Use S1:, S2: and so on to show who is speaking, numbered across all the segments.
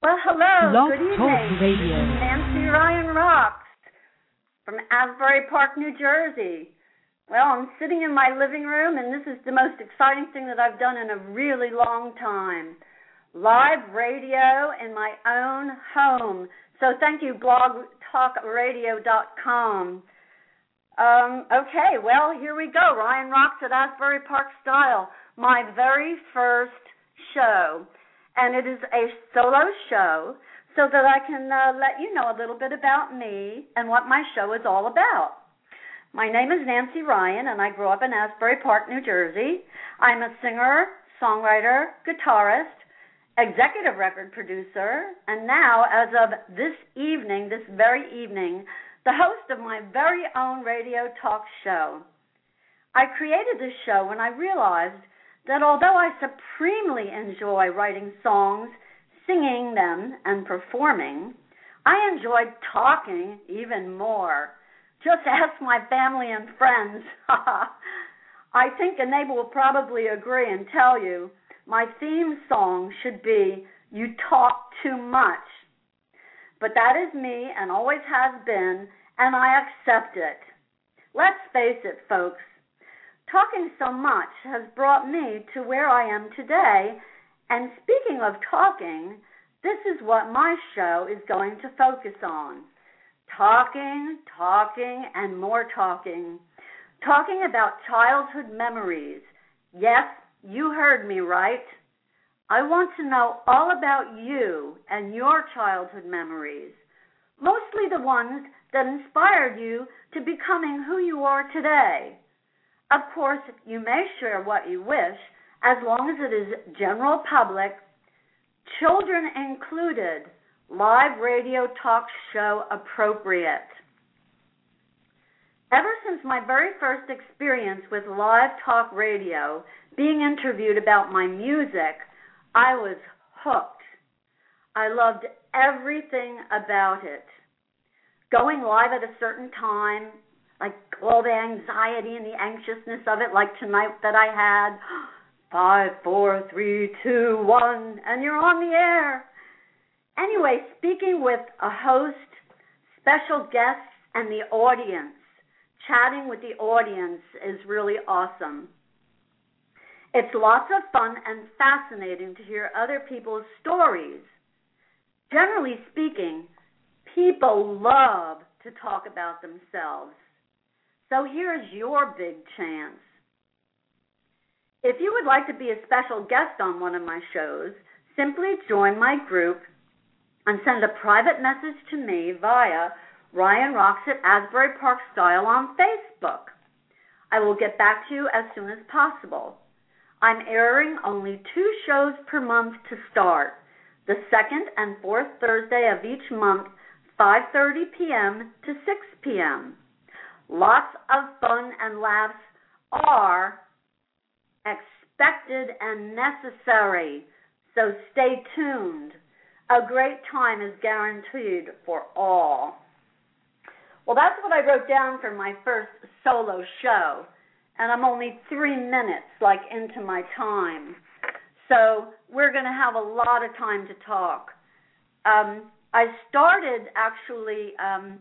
S1: Well, hello.
S2: Blog
S1: Good evening.
S2: Talk Radio.
S1: This is Nancy Ryan Rocks from Asbury Park, New Jersey. Well, I'm sitting in my living room, and this is the most exciting thing that I've done in a really long time. Live radio in my own home. So thank you, blogtalkradio.com. Okay, well, here we go. Ryan Rocks at Asbury Park Style, my very first show. And it is a solo show so that I can let you know a little bit about me and what my show is all about. My name is Nancy Ryan, and I grew up in Asbury Park, New Jersey. I'm a singer, songwriter, guitarist, executive record producer, and now, as of this very evening, the host of my very own radio talk show. I created this show when I realized that although I supremely enjoy writing songs, singing them, and performing, I enjoy talking even more. Just ask my family and friends. I think, and they will probably agree and tell you, my theme song should be, "You Talk Too Much." But that is me and always has been, and I accept it. Let's face it, folks. Talking so much has brought me to where I am today, and speaking of talking, this is what my show is going to focus on. Talking, and more talking. Talking about childhood memories. Yes, you heard me right. I want to know all about you and your childhood memories, mostly the ones that inspired you to becoming who you are today. Of course, you may share what you wish, as long as it is general public, children included, live radio talk show appropriate. Ever since my very first experience with live talk radio, being interviewed about my music, I was hooked. I loved everything about it. Going live at a certain time, like all the anxiety and the anxiousness of it, like tonight that I had, 5, 4, 3, 2, 1, and you're on the air. Anyway, speaking with a host, special guests, and the audience, chatting with the audience is really awesome. It's lots of fun and fascinating to hear other people's stories. Generally speaking, people love to talk about themselves. So here's your big chance. If you would like to be a special guest on one of my shows, simply join my group and send a private message to me via Ryan Rocks at Asbury Park Style on Facebook. I will get back to you as soon as possible. I'm airing only 2 shows per month to start, the second and fourth Thursday of each month, 5:30 p.m. to 6 p.m. Lots of fun and laughs are expected and necessary, so stay tuned. A great time is guaranteed for all. Well, that's what I wrote down for my first solo show, and I'm only 3 minutes, into my time. So we're going to have a lot of time to talk. I started, actually,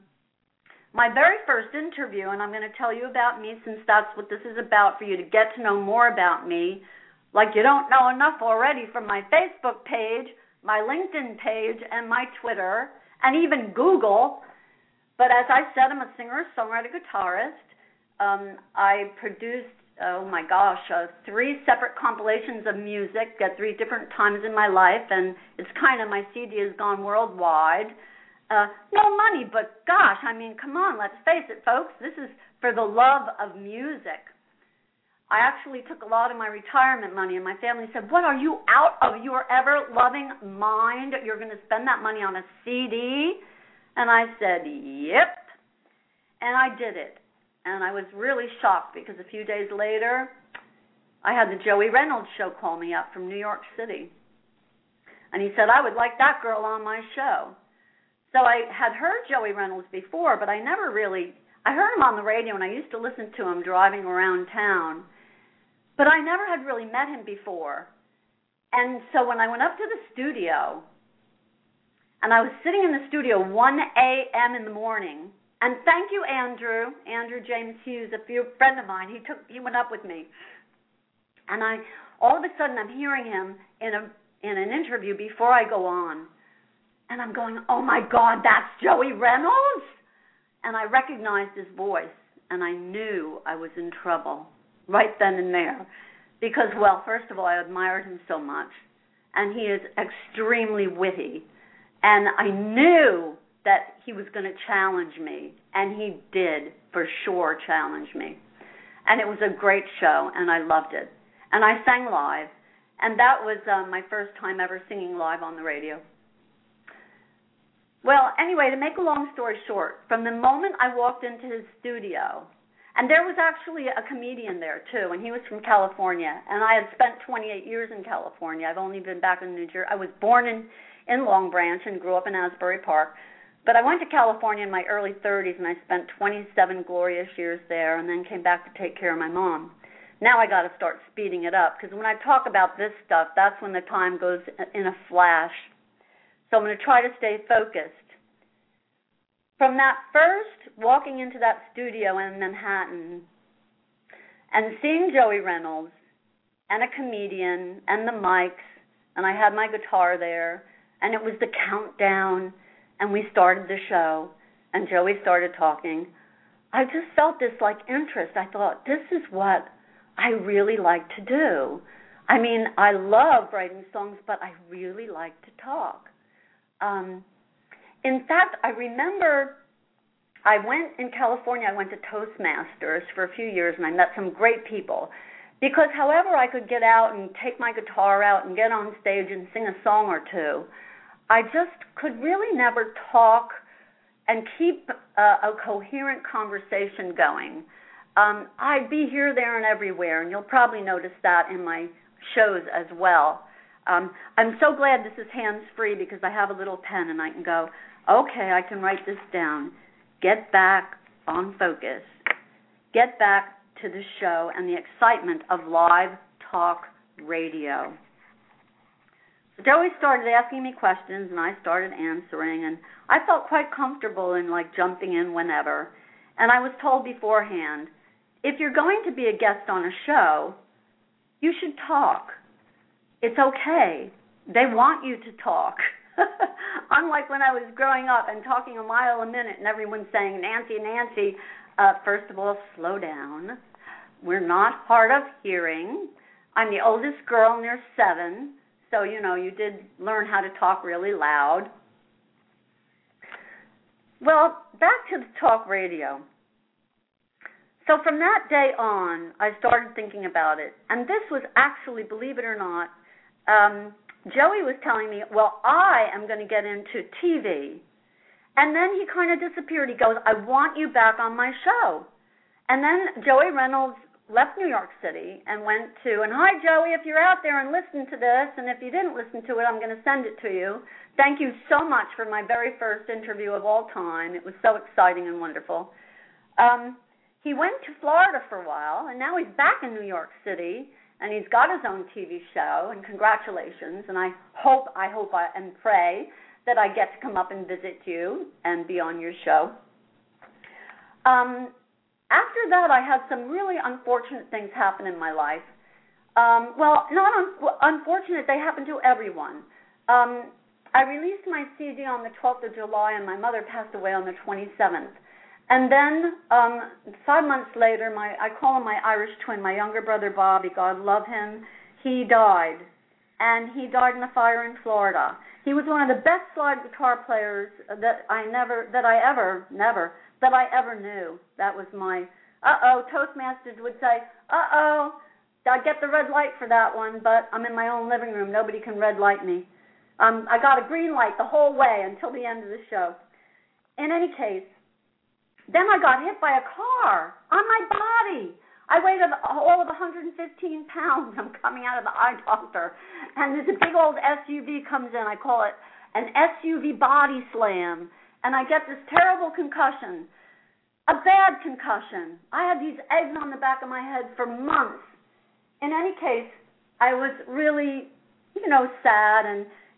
S1: my very first interview, and I'm going to tell you about me since that's what this is about, for you to get to know more about me, like you don't know enough already from my Facebook page, my LinkedIn page, and my Twitter, and even Google. But as I said, I'm a singer, songwriter, guitarist. I produced, 3 separate compilations of music at 3 different times in my life, and it's my CD has gone worldwide. No money, but gosh, come on, let's face it, folks. This is for the love of music. I actually took a lot of my retirement money, and my family said, "What, are you out of your ever-loving mind? You're going to spend that money on a CD?" And I said, "Yep." And I did it. And I was really shocked because a few days later, I had the Joey Reynolds show call me up from New York City. And he said, "I would like that girl on my show." So I had heard Joey Reynolds before, but I heard him on the radio, and I used to listen to him driving around town. But I never had really met him before. And so when I went up to the studio, And I was sitting in the studio 1 a.m. in the morning. And thank you, Andrew James Hughes, a friend of mine. He went up with me. And all of a sudden I'm hearing him in an interview before I go on. And I'm going, oh my God, that's Joey Reynolds? And I recognized his voice, and I knew I was in trouble right then and there. Because, well, first of all, I admired him so much. And he is extremely witty. And I knew that he was going to challenge me. And he did, for sure, challenge me. And it was a great show, and I loved it. And I sang live. And that was my first time ever singing live on the radio. Well, anyway, to make a long story short, from the moment I walked into his studio, and there was actually a comedian there, too, and he was from California, and I had spent 28 years in California. I've only been back in New Jersey. I was born in Long Branch and grew up in Asbury Park, but I went to California in my early 30s, and I spent 27 glorious years there, and then came back to take care of my mom. Now I got to start speeding it up, because when I talk about this stuff, that's when the time goes in a flash. So I'm going to try to stay focused. From that first walking into that studio in Manhattan and seeing Joey Reynolds and a comedian and the mics, and I had my guitar there, and it was the countdown, and we started the show, and Joey started talking, I just felt this interest. I thought, this is what I really like to do. I mean, I love writing songs, but I really like to talk. In fact, I remember in California, I went to Toastmasters for a few years, and I met some great people. Because however I could get out and take my guitar out and get on stage and sing a song or two, I just could really never talk and keep a coherent conversation going. I'd be here, there, and everywhere, and you'll probably notice that in my shows as well. I'm so glad this is hands-free because I have a little pen and I can go, okay, I can write this down. Get back on focus. Get back to the show and the excitement of live talk radio. So Joey started asking me questions and I started answering, and I felt quite comfortable in jumping in whenever. And I was told beforehand, if you're going to be a guest on a show, you should talk. It's okay. They want you to talk. Unlike when I was growing up and talking a mile a minute and everyone's saying, Nancy, Nancy, first of all, slow down. We're not hard of hearing. I'm the oldest girl and there's 7, so, you did learn how to talk really loud. Well, back to the talk radio. So from that day on, I started thinking about it. And this was actually, believe it or not, Joey was telling me, well, I am going to get into TV. And then he kind of disappeared. He goes, I want you back on my show. And then Joey Reynolds left New York City and went to, and hi, Joey, if you're out there and listen to this, and if you didn't listen to it, I'm going to send it to you. Thank you so much for my very first interview of all time. It was so exciting and wonderful. He went to Florida for a while, and now he's back in New York City, and he's got his own TV show, and congratulations, and I hope and pray that I get to come up and visit you and be on your show. After that, I had some really unfortunate things happen in my life. Well, not unfortunate, they happen to everyone. I released my CD on the 12th of July, and my mother passed away on the 27th. And then 5 months later, I call him my Irish twin, my younger brother Bobby, God love him, he died. And he died in a fire in Florida. He was one of the best slide guitar players that I ever knew. That was my, Toastmasters would say, I get the red light for that one, but I'm in my own living room. Nobody can red light me. I got a green light the whole way until the end of the show. In any case, then I got hit by a car on my body. I weighed all of 115 pounds. I'm coming out of the eye doctor. And there's a big old SUV comes in. I call it an SUV body slam. And I get this terrible concussion, a bad concussion. I had these eggs on the back of my head for months. In any case, I was really, sad. And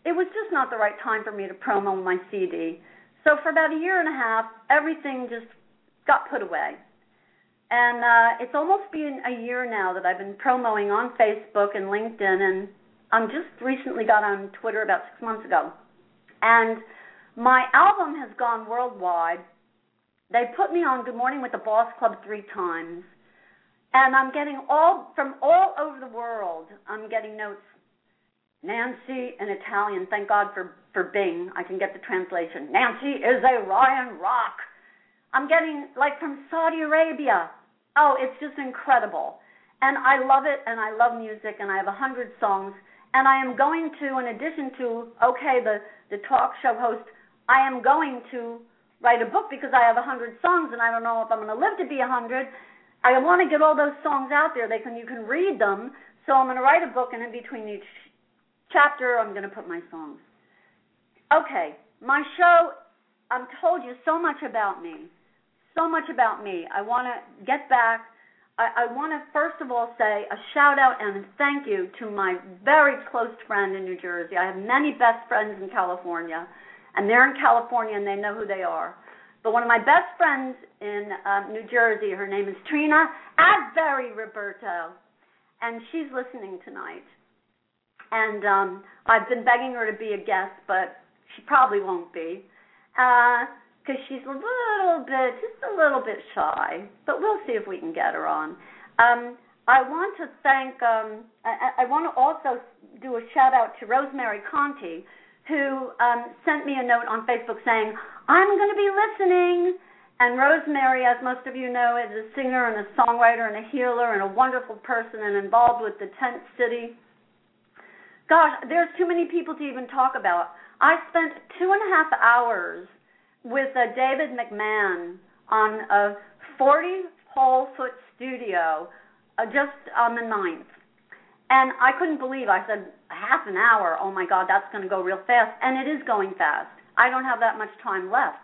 S1: it was just not the right time for me to promo my CD. So for about a year and a half, everything just got put away. And it's almost been a year now that I've been promoting on Facebook and LinkedIn, and I just recently got on Twitter about 6 months ago. And my album has gone worldwide. They put me on Good Morning with the Boss Club 3 times. And I'm getting from all over the world, I'm getting notes. Nancy in Italian, thank God for Bing, I can get the translation. Nancy is a Ryan Rock. I'm getting, like, from Saudi Arabia. Oh, it's just incredible. And I love it, and I love music, and I have 100 songs. And I am going to, in addition to, the talk show host, I am going to write a book because I have 100 songs, and I don't know if I'm going to live to be 100. I want to get all those songs out there. You can read them. So I'm going to write a book, and in between each chapter, I'm going to put my songs. Okay, my show, I've told you so much about me. So much about me. I want to get back. I want to, first of all, say a shout-out and thank you to my very close friend in New Jersey. I have many best friends in California, and they're in California, and they know who they are. But one of my best friends in New Jersey, her name is Trina Asbury Roberto, and she's listening tonight. And I've been begging her to be a guest, but she probably won't be. Because she's just a little bit shy, but we'll see if we can get her on. I want to thank, I want to also do a shout out to Rosemary Conti, who sent me a note on Facebook saying, I'm going to be listening. And Rosemary, as most of you know, is a singer and a songwriter and a healer and a wonderful person and involved with the Tent City. Gosh, there's too many people to even talk about. I spent 2.5 hours with David McMahon on a 40-whole-foot studio just on the 9th. And I couldn't believe, I said, half an hour, oh my God, that's going to go real fast. And it is going fast. I don't have that much time left,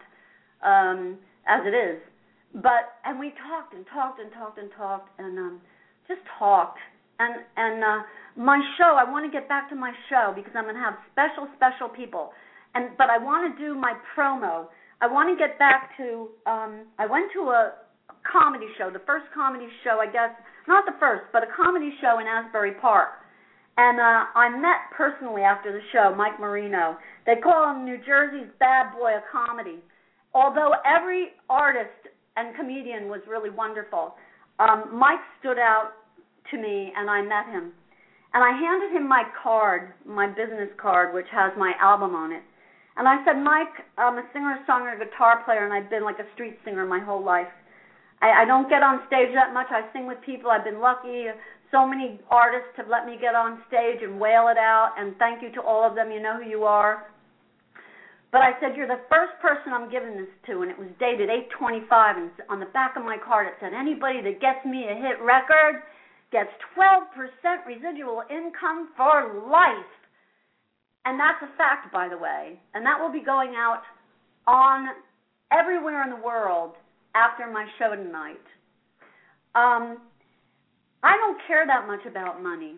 S1: as it is. And we talked and talked and talked and talked and just talked. And my show, I want to get back to my show because I'm going to have special people. But I want to do my promo. I want to get back to, I went to a comedy show, the first comedy show, I guess, not the first, but a comedy show in Asbury Park. And I met personally after the show Mike Marino. They call him New Jersey's bad boy of comedy. Although every artist and comedian was really wonderful, Mike stood out to me, and I met him. And I handed him my card, my business card, which has my album on it. And I said, Mike, I'm a singer-songwriter, guitar player, and I've been like a street singer my whole life. I don't get on stage that much. I sing with people. I've been lucky. So many artists have let me get on stage and wail it out, and thank you to all of them. You know who you are. But I said, you're the first person I'm giving this to, and it was dated 8/25, and on the back of my card it said, anybody that gets me a hit record gets 12% residual income for life. And that's a fact, by the way. And that will be going out on everywhere in the world after my show tonight. I don't care that much about money.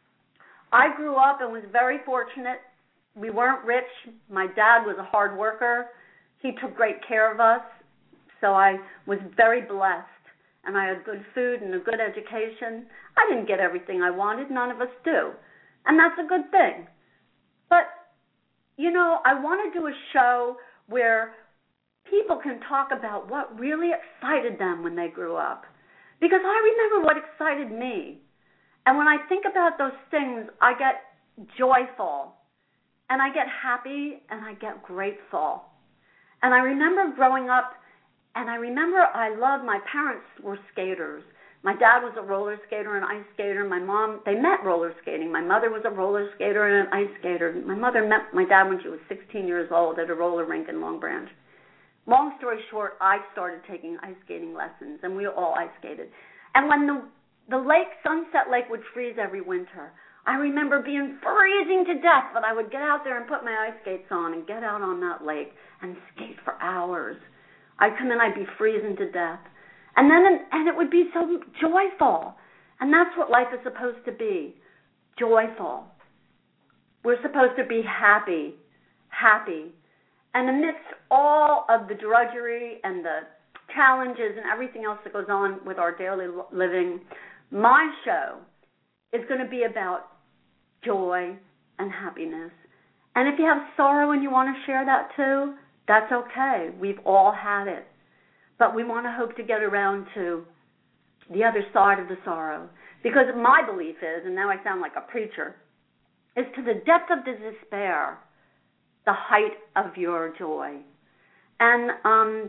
S1: I grew up and was very fortunate. We weren't rich. My dad was a hard worker. He took great care of us. So I was very blessed. And I had good food and a good education. I didn't get everything I wanted. None of us do. And that's a good thing. But, you know, I want to do a show where people can talk about what really excited them when they grew up. Because I remember what excited me. And when I think about those things, I get joyful. And I get happy and I get grateful. And I remember growing up, and I remember my parents were skaters. My dad was a roller skater and ice skater. My mom, they met roller skating. My mother was a roller skater and an ice skater. My mother met my dad when she was 16 years old at a roller rink in Long Branch. Long story short, I started taking ice skating lessons, and we all ice skated. And when the lake, Sunset Lake, would freeze every winter, I remember being freezing to death, but I would get out there and put my ice skates on and get out on that lake and skate for hours. I'd come in, I'd be freezing to death. And it would be so joyful. And that's what life is supposed to be, joyful. We're supposed to be happy, happy. And amidst all of the drudgery and the challenges and everything else that goes on with our daily living, my show is going to be about joy and happiness. And if you have sorrow and you want to share that too, that's okay. We've all had it. But we want to hope to get around to the other side of the sorrow. Because my belief is, and now I sound like a preacher, is to the depth of the despair, the height of your joy. And I'm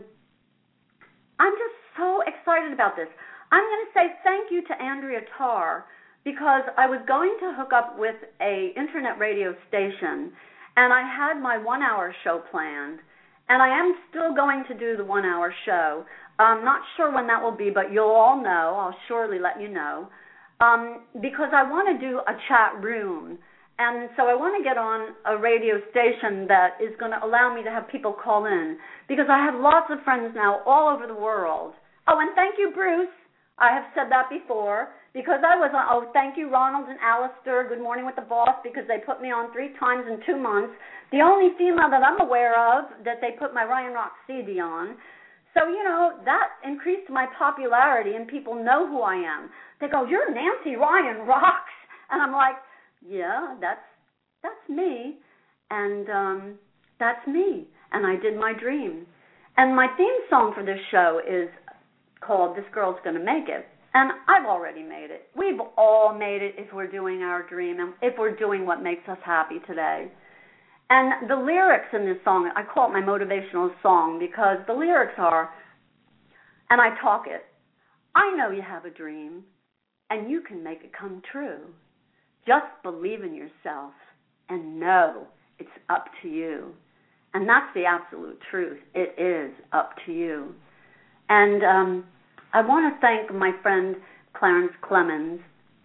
S1: just so excited about this. I'm going to say thank you to Andrea Tarr, because I was going to hook up with a internet radio station, and I had my 1-hour show planned, and I am still going to do the 1-hour show. I'm not sure when that will be, but you'll all know. I'll surely let you know, because I want to do a chat room. And so I want to get on a radio station that is going to allow me to have people call in, because I have lots of friends now all over the world. Oh, and thank you, Bruce. I have said that before, because I was on, thank you, Ronald and Alistair, Good Morning with the Boss, because they put me on 3 times in 2 months. The only female that I'm aware of that they put my Ryan Rock CD on. So, that increased my popularity, and people know who I am. They go, you're Nancy Ryan Rocks. And I'm like, yeah, that's me, and that's me, and I did my dream. And my theme song for this show is called This Girl's Gonna Make It, and I've already made it. We've all made it if we're doing our dream and if we're doing what makes us happy today. And the lyrics in this song, I call it my motivational song, because the lyrics are, and I talk it, I know you have a dream, and you can make it come true. Just believe in yourself and know it's up to you. And that's the absolute truth. It is up to you. And I want to thank my friend Clarence Clemens,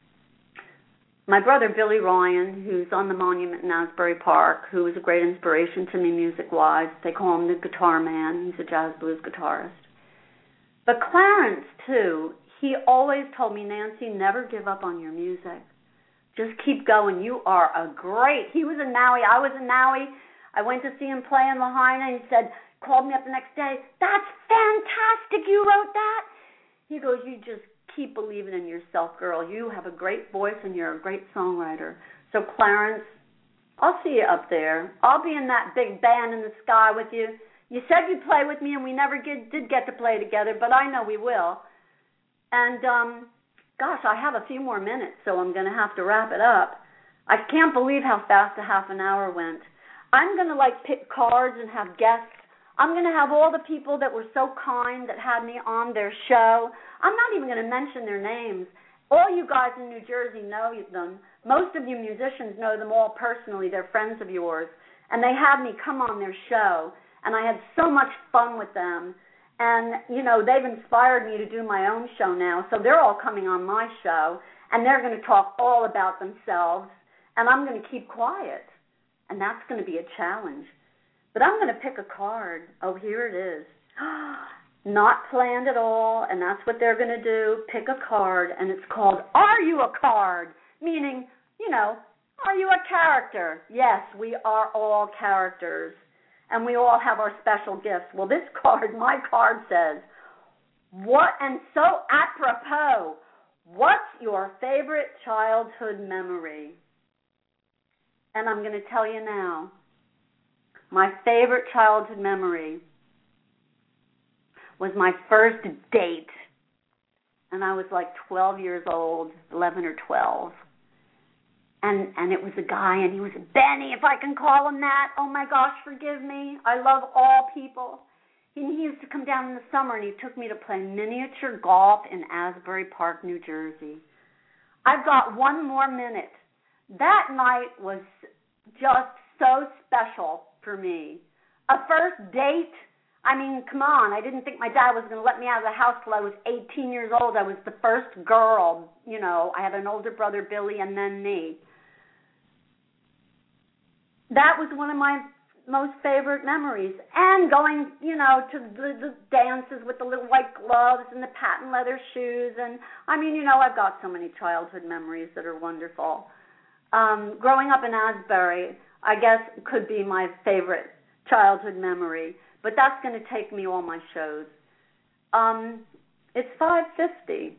S1: my brother Billy Ryan, who's on the monument in Asbury Park, who is a great inspiration to me music-wise. They call him the Guitar Man. He's a jazz blues guitarist. But Clarence, too, he always told me, Nancy, never give up on your music. Just keep going. You are he was in Maui. I was in Maui. I went to see him play in Lahaina, and he called me up the next day. That's fantastic. You wrote that? He goes, you just keep believing in yourself, girl. You have a great voice, and you're a great songwriter. So, Clarence, I'll see you up there. I'll be in that big band in the sky with you. You said you'd play with me, and we never did get to play together, but I know we will. And, gosh, I have a few more minutes, so I'm going to have to wrap it up. I can't believe how fast a half an hour went. I'm going to, pick cards and have guests. I'm going to have all the people that were so kind that had me on their show. I'm not even going to mention their names. All you guys in New Jersey know them. Most of you musicians know them all personally. They're friends of yours. And they had me come on their show, and I had so much fun with them. And, they've inspired me to do my own show now. So they're all coming on my show, and they're going to talk all about themselves, and I'm going to keep quiet. And that's going to be a challenge. But I'm going to pick a card. Oh, here it is. Not planned at all, and that's what they're going to do. Pick a card, and it's called Are You a Card? Meaning, are you a character? Yes, we are all characters. And we all have our special gifts. Well, this card, my card says, and so apropos, what's your favorite childhood memory? And I'm going to tell you now, my favorite childhood memory was my first date. And I was 12 years old, 11 or 12. And it was a guy, and he was a Benny, if I can call him that. Oh, my gosh, forgive me. I love all people. He used to come down in the summer, and he took me to play miniature golf in Asbury Park, New Jersey. I've got 1 more minute. That night was just so special for me. A first date, I mean, come on. I didn't think my dad was going to let me out of the house till I was 18 years old. I was the first girl. I had an older brother, Billy, and then me. That was one of my most favorite memories. And going, to the dances with the little white gloves and the patent leather shoes. And, I've got so many childhood memories that are wonderful. Growing up in Asbury, I guess, could be my favorite childhood memory, but that's going to take me all my shows. It's 5:50,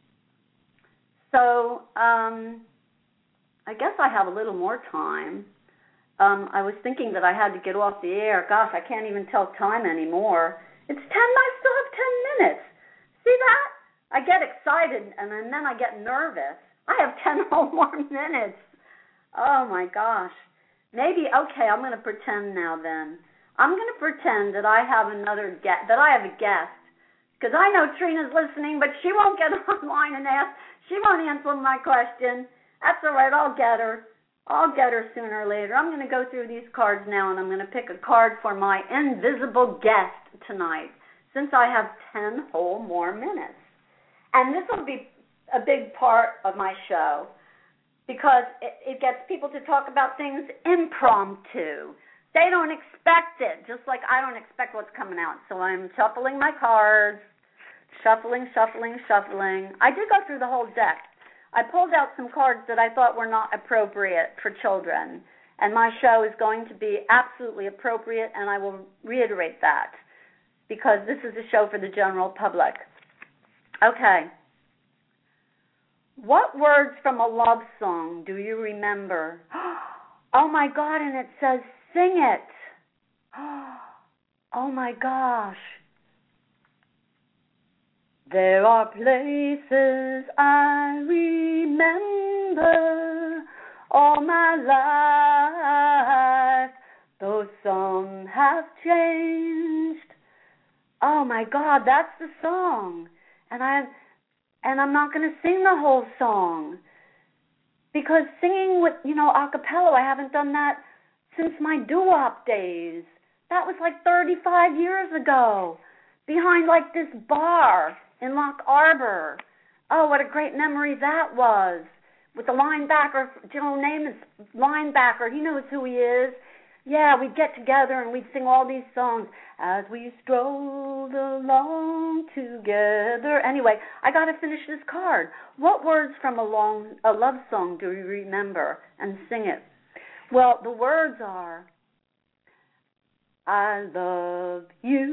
S1: so I guess I have a little more time. I was thinking that I had to get off the air. Gosh, I can't even tell time anymore. It's 10, I still have 10 minutes. See that? I get excited, and then I get nervous. I have 10 whole more minutes. Oh, my gosh. Maybe, okay, I'm going to pretend now then. I'm going to pretend that I have another guest, that I have a guest, because I know Trina's listening, but she won't get online and ask. She won't answer my question. That's all right, I'll get her. I'll get her sooner or later. I'm going to go through these cards now, and I'm going to pick a card for my invisible guest tonight, since I have 10 whole more minutes. And this will be a big part of my show, because it gets people to talk about things impromptu. They don't expect it, just like I don't expect what's coming out. So I'm shuffling my cards, shuffling. I did go through the whole deck. I pulled out some cards that I thought were not appropriate for children, and my show is going to be absolutely appropriate, and I will reiterate that, because this is a show for the general public. Okay. What words from a love song do you remember? Oh, my God, and it says, sing it. Oh, my gosh. There are places I remember all my life, though some have changed. Oh, my God, that's the song. And I'm not going to sing the whole song, because singing with, a cappella, I haven't done that since my doo-wop days. That was like 35 years ago, behind like this bar in Lock Arbor. Oh, what a great memory that was, with the linebacker, Joe Namath's linebacker. He knows who he is. Yeah, we'd get together and we'd sing all these songs as we strolled along together. Anyway, I got to finish this card. What words from a love song do you remember, and sing it? Well, the words are, I love you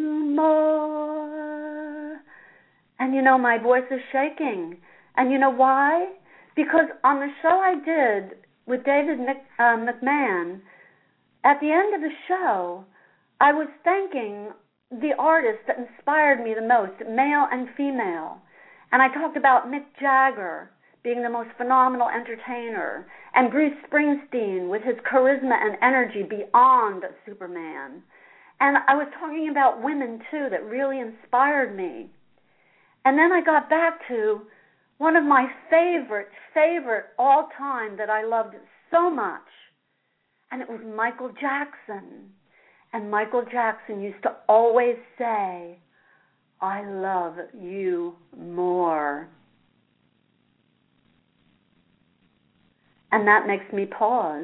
S1: more. And my voice is shaking. And you know why? Because on the show I did with David McMahon, at the end of the show, I was thanking the artists that inspired me the most, male and female. And I talked about Mick Jagger being the most phenomenal entertainer, and Bruce Springsteen with his charisma and energy beyond Superman. And I was talking about women, too, that really inspired me. And then I got back to one of my favorite all-time that I loved so much, and it was Michael Jackson. And Michael Jackson used to always say, I love you more. And that makes me pause.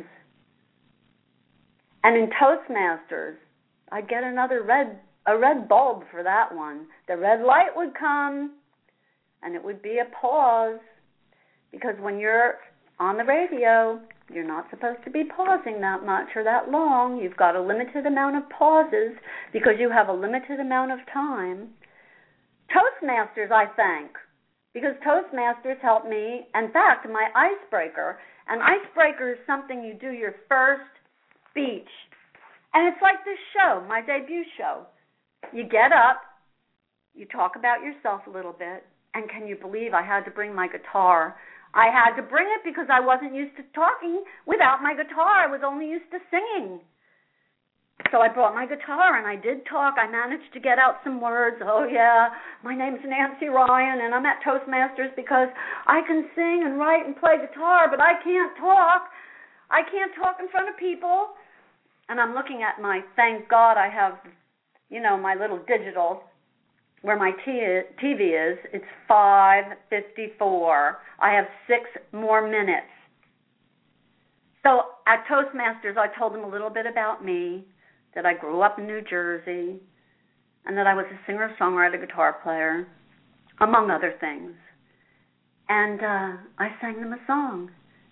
S1: And in Toastmasters, I get a red bulb for that one. The red light would come, and it would be a pause, because when you're on the radio, you're not supposed to be pausing that much or that long. You've got a limited amount of pauses because you have a limited amount of time. Toastmasters, I thank, because Toastmasters helped me. In fact, my icebreaker, an icebreaker is something you do your first speech. And it's like this show, my debut show. You get up, you talk about yourself a little bit, and can you believe I had to bring my guitar? I had to bring it because I wasn't used to talking without my guitar. I was only used to singing. So I brought my guitar, and I did talk. I managed to get out some words. Oh, yeah, my name's Nancy Ryan, and I'm at Toastmasters because I can sing and write and play guitar, but I can't talk. I can't talk in front of people. And I'm looking at thank God I have, my little digital where my TV is. It's 5:54. I have 6 more minutes. So at Toastmasters, I told them a little bit about me, that I grew up in New Jersey, and that I was a singer-songwriter, guitar player, among other things. And I sang them a song.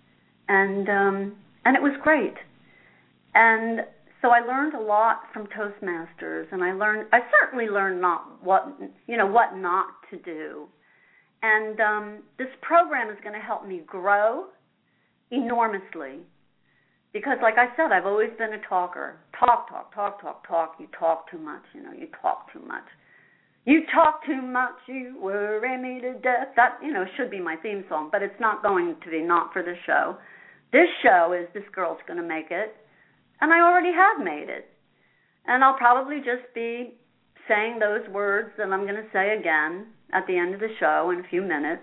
S1: and it was great. And so I learned a lot from Toastmasters, and I certainly learned what not to do. And this program is going to help me grow enormously. Because, like I said, I've always been a talker. Talk. You talk too much, you talk too much. You talk too much, you worry me to death. That, should be my theme song, but it's not going to be, not for this show. This show is This Girl's Gonna Make It, and I already have made it. And I'll probably just be saying those words that I'm going to say again at the end of the show in a few minutes.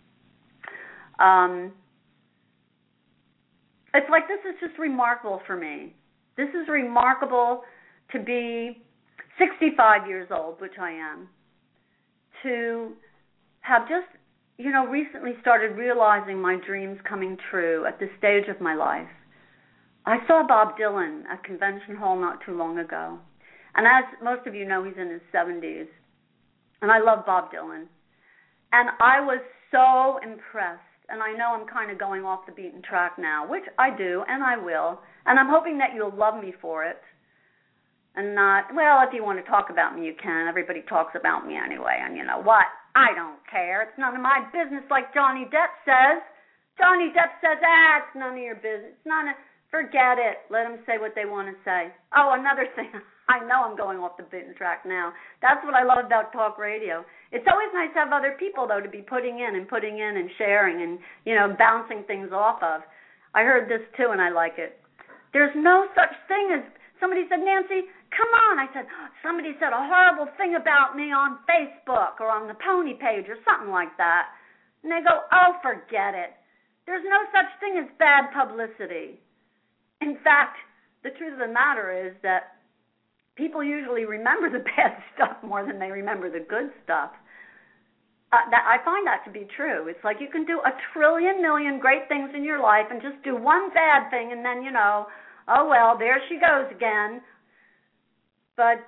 S1: It's like this is just remarkable for me. This is remarkable to be 65 years old, which I am, to have just, recently started realizing my dreams coming true at this stage of my life. I saw Bob Dylan at Convention Hall not too long ago. And as most of you know, he's in his 70s. And I love Bob Dylan. And I was so impressed. And I know I'm kind of going off the beaten track now, which I do, and I will. And I'm hoping that you'll love me for it. And not, well, if you want to talk about me, you can. Everybody talks about me anyway. And you know what? I don't care. It's none of my business, like Johnny Depp says. Johnny Depp says, it's none of your business. Forget it. Let them say what they want to say. Oh, another thing. I know I'm going off the beaten track now. That's what I love about talk radio. It's always nice to have other people, though, to be putting in and sharing and, bouncing things off of. I heard this, too, and I like it. There's no such thing as, somebody said, Nancy, come on. I said, somebody said a horrible thing about me on Facebook or on the Pony page or something like that. And they go, oh, forget it. There's no such thing as bad publicity. In fact, the truth of the matter is that people usually remember the bad stuff more than they remember the good stuff. I find that to be true. It's like you can do 1,000,000,000,000 million great things in your life and just do one bad thing and then, oh, well, there she goes again. But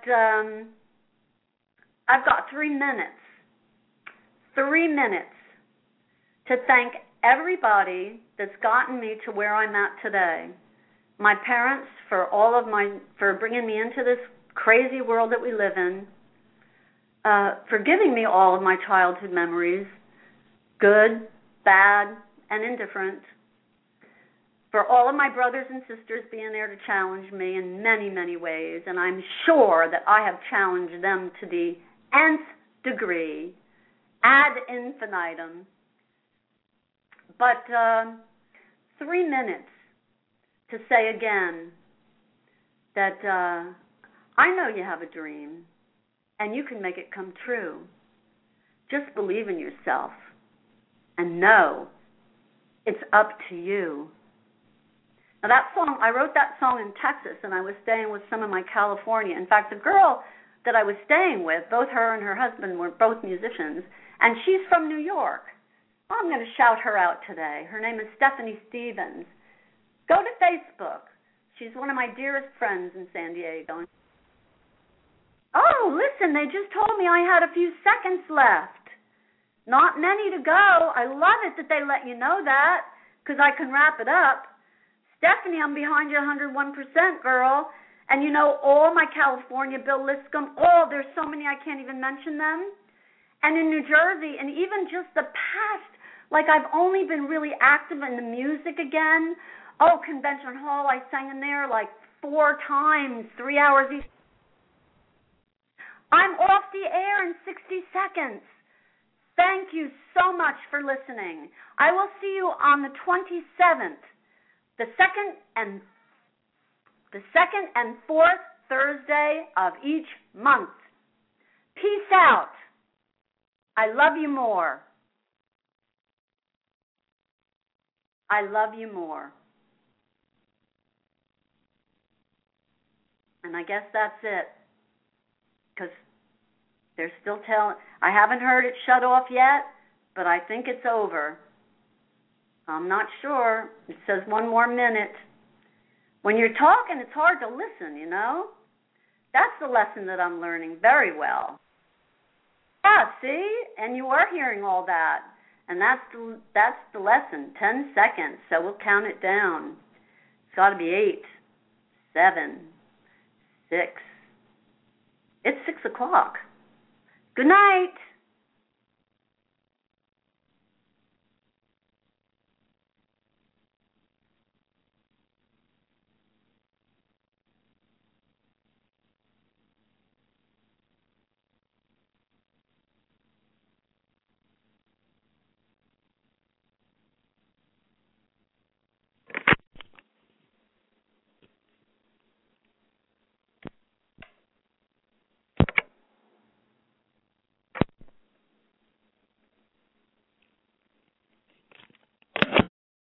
S1: I've got 3 minutes. 3 minutes to thank everybody that's gotten me to where I'm at today. My parents for bringing me into this crazy world that we live in, for giving me all of my childhood memories, good, bad, and indifferent, for all of my brothers and sisters being there to challenge me in many, many ways, and I'm sure that I have challenged them to the nth degree, ad infinitum. But 3 minutes to say again that I know you have a dream and you can make it come true. Just believe in yourself and know it's up to you. Now that song, I wrote that song in Texas and I was staying with some of my California. In fact, the girl that I was staying with, both her and her husband were both musicians, and she's from New York. Well, I'm going to shout her out today. Her name is Stephanie Stevens. Go to Facebook. She's one of my dearest friends in San Diego. Oh, listen, they just told me I had a few seconds left. Not many to go. I love it that they let you know that, because I can wrap it up. Stephanie, I'm behind you 101%, girl. And all my California, Bill Liscombe, there's so many I can't even mention them. And in New Jersey, and even just the past, like I've only been really active in the music again. Oh, Convention Hall, I sang in there like 4 times, 3 hours each. I'm off the air in 60 seconds. Thank you so much for listening. I will see you on the 27th, the second and fourth Thursday of each month. Peace out. I love you more. I love you more. And I guess that's it. Because they're still I haven't heard it shut off yet, but I think it's over. I'm not sure. It says 1 more minute. When you're talking, it's hard to listen, That's the lesson that I'm learning very well. Yeah, see? And you are hearing all that. And that's the lesson, 10 seconds. So we'll count it down. It's got to be 8, 7, 6. It's 6 o'clock. Good night.